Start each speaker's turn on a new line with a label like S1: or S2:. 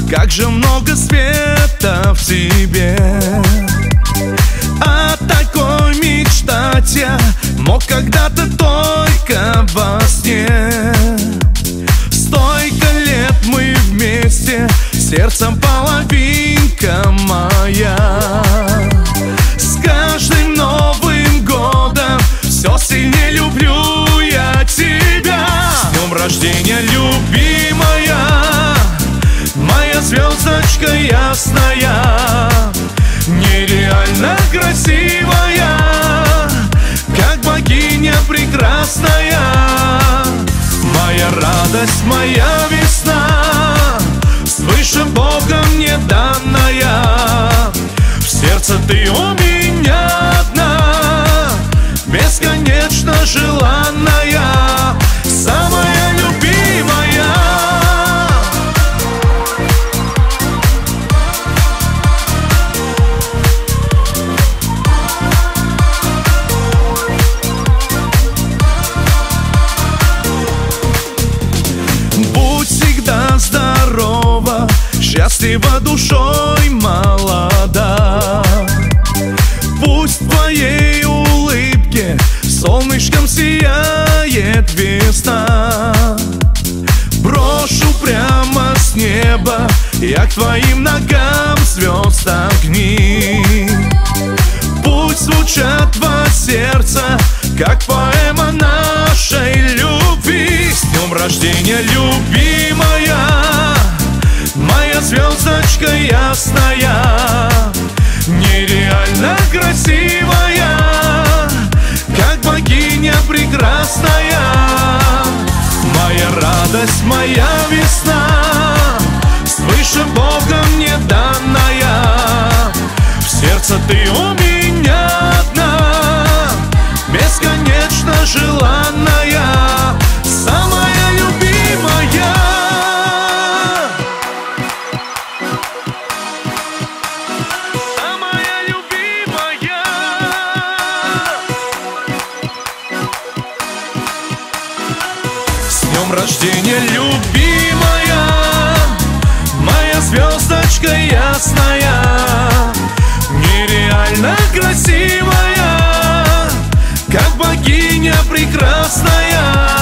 S1: Как же много света в тебе. О такой мечтать я мог когда-то только во сне. Столько лет мы вместе, сердцем половинка моя. С каждым Новым годом все сильнее люблю я тебя. С днем рождения, любимая, моя звездочка ясная, нереально красивая, как богиня прекрасная. Моя радость, моя весна, свыше Богом мне данная. В сердце ты у меня одна, бесконечно желанная, самая любимая. Будь всегда здорова, счастлива душой молода. Пусть в твоей улыбке солнышком сияет весна. Брошу прямо с неба я к твоим ногам звезд огни. Пусть звучат во сердце, как поэма нашей любви. С днем рождения, любимая, моя звездочка ясная, нереально красивая, как богиня прекрасная. Моя радость, моя весна, свыше Богом мне данная. В сердце ты у меня одна, бесконечно желанная, самая любимая. Самая любимая. С днем рождения, любимая, моя звездочка ясная, нереально красивая, как богиня прекрасная.